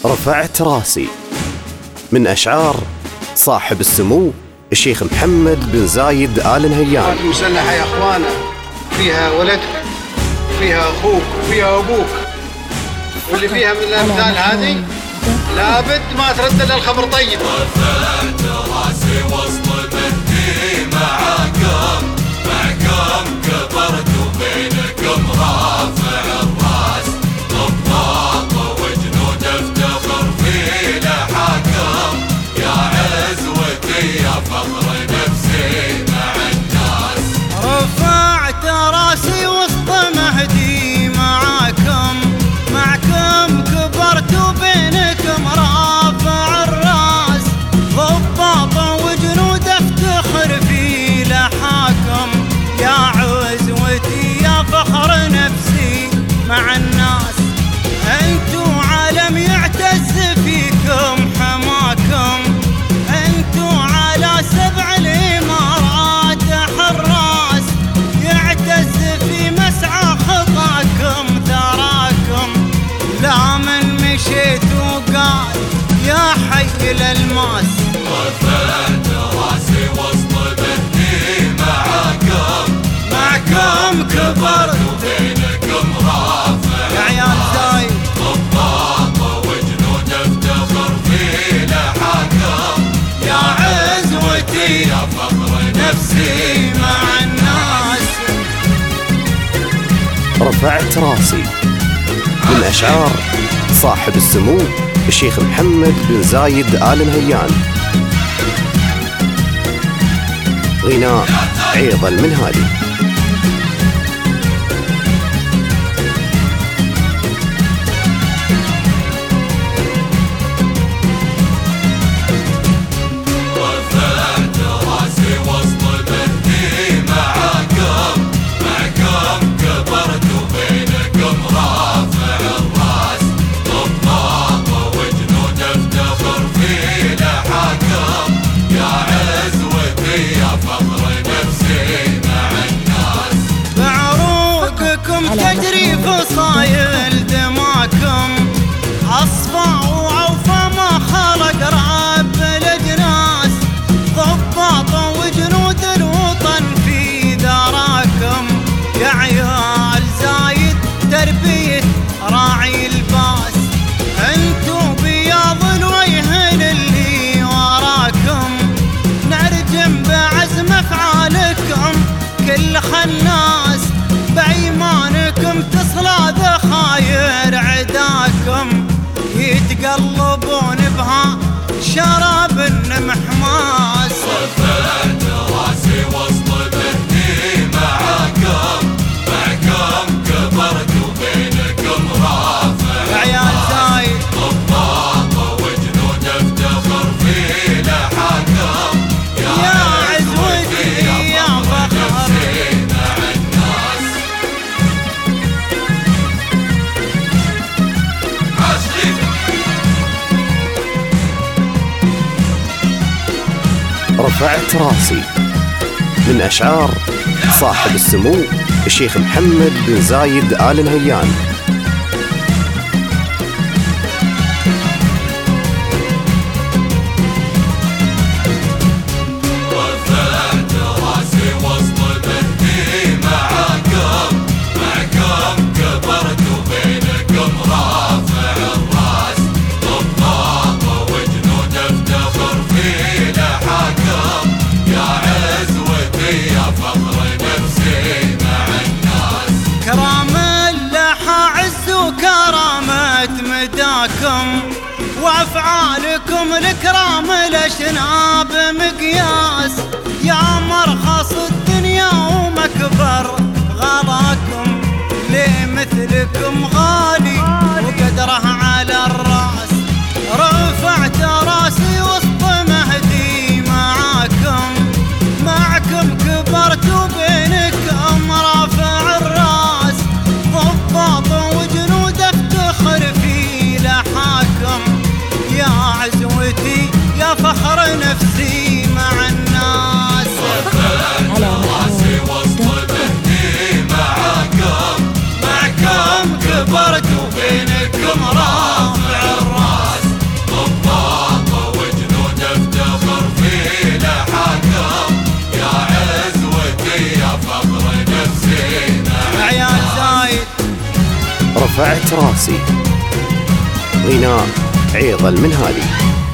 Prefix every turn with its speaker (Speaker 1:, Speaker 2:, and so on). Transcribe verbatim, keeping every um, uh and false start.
Speaker 1: رفعت راسي من أشعار صاحب السمو الشيخ محمد بن زايد آل نهيان.
Speaker 2: المسلحة يا أخوانا فيها ولدك، فيها أخوك، فيها أبوك، واللي فيها من الأمثال هذه لابد ما ترد إلا الخبر طيب.
Speaker 3: رفعت راسي وسط مهدي معاكم، معكم كبرت وبينكم رافع الراس، ضباط وجنود افتخر في لحاكم، يا عزوتي يا فخر نفسي مع الناس.
Speaker 4: رفعت راسي وسط مهدي معاكم، معكم كبرت وبينكم رافع الراس، ضباط وجنود افتخر في لحاكم، يا عزوتي يا فخر نفسي مع الناس. انتو عالم يعتز فيكم حماكم، انتو على سبع الامارات حراس، يعتز في مسعى خطاكم ثراكم، لا من مشيت وقال يا حي الالماس.
Speaker 3: رفعت راسي وسط مهدي معاكم،
Speaker 4: معكم كبرت
Speaker 3: وبينكم رافع
Speaker 4: يا عيال زايد،
Speaker 3: ضباط وجنود افتخر في لحاكم،
Speaker 4: يا عزوتي
Speaker 3: يا فخر
Speaker 4: نفسي مع الناس.
Speaker 1: رفعت راسي من أشعار صاحب السمو الشيخ محمد بن زايد آل نهيان. غناء عيض المنهالي.
Speaker 3: رفعت راسي وسط مهدي معاكم، معكم كبرت وبينكم رافع الراس، ضباط وجنود افتخر في لحاكم، يا عزوتي يا فخر نفسي مع الناس.
Speaker 4: بعروقكم تجري فصايل دماكم، أصفى وعوفى ما خلق رب الأجناس، ضباط وجنود الوطن في ذراكم، يا عيال زايد تربية راعي الباس، انتو بياض الوجه اللي وراكم، نرجم بعزم افعالكم كل خناس، بايمانكم تصلى ذخاير عداكم، يتقلبون بها شراب محماس.
Speaker 3: رفعت راسي وسط مهدي معاكم، معكم كبرت وبينكم رافع
Speaker 4: يا عيال زايد،
Speaker 3: ضباط وجنود افتخر في لحاكم،
Speaker 4: يا عزوتي يا فخر
Speaker 3: نفسي مع الناس.
Speaker 1: رفعت راسي من أشعار صاحب السمو الشيخ محمد بن زايد آل نهيان.
Speaker 3: رفعت راسي وسط مهدي معاكم، معكم كبرت وبينكم رافع الراس، ضباط وجنود افتخر في لحاكم، يا عزوتي يا فخر نفسي مع الناس.
Speaker 4: كرام اللحى عز وكرامة مداكم، وافعالكم الكرام الاشناب مقياس، يا مرخص الدنيا ومكبر غلاكم، ليه مثلكم غالي وقدره على الراس. رفعت راسي وسط مهدي معاكم، معكم كبرت وبينكم رافع الراس، ضباط وجنود افتخر في لحاكم، يا عزوتي يا فخر نفسي مع الناس.
Speaker 3: رفعت راسي وسط مهدي معاكم، معكم كبرت وبينكم رافع فخر نفسينا
Speaker 4: عيال زايد.
Speaker 1: رفعت راسي غناء عيض المنهالي.